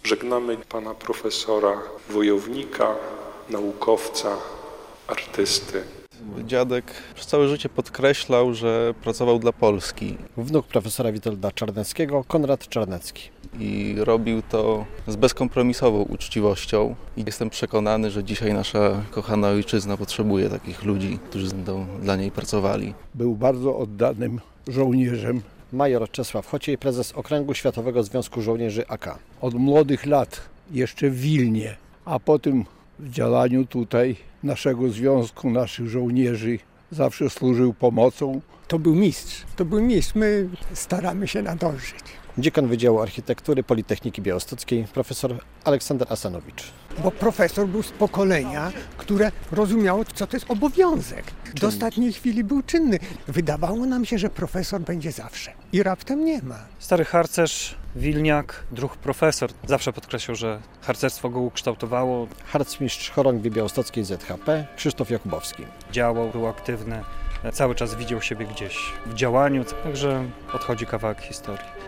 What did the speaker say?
Żegnamy pana profesora, wojownika, naukowca, artysty. Dziadek przez całe życie podkreślał, że pracował dla Polski. Wnuk profesora Witolda Czarneckiego, Konrad Czarnecki. I robił to z bezkompromisową uczciwością. I jestem przekonany, że dzisiaj nasza kochana ojczyzna potrzebuje takich ludzi, którzy będą dla niej pracowali. Był bardzo oddanym żołnierzem. Major Czesław Chociej, prezes Okręgu Światowego Związku Żołnierzy AK. Od młodych lat jeszcze w Wilnie, a potem w działaniu tutaj naszego związku, naszych żołnierzy zawsze służył pomocą. To był mistrz, my staramy się nadążyć. Dziekan Wydziału Architektury Politechniki Białostockiej, profesor Aleksander Asanowicz. Bo profesor był z pokolenia, które rozumiało, co to jest obowiązek. Do ostatniej chwili był czynny. Wydawało nam się, że profesor będzie zawsze. I raptem nie ma. Stary harcerz, wilniak, druh profesor. Zawsze podkreślał, że harcerstwo go ukształtowało. Harcmistrz Chorągwi Białostockiej ZHP, Krzysztof Jakubowski. Działał, był aktywny. Cały czas widział siebie gdzieś w działaniu. Także odchodzi kawałek historii.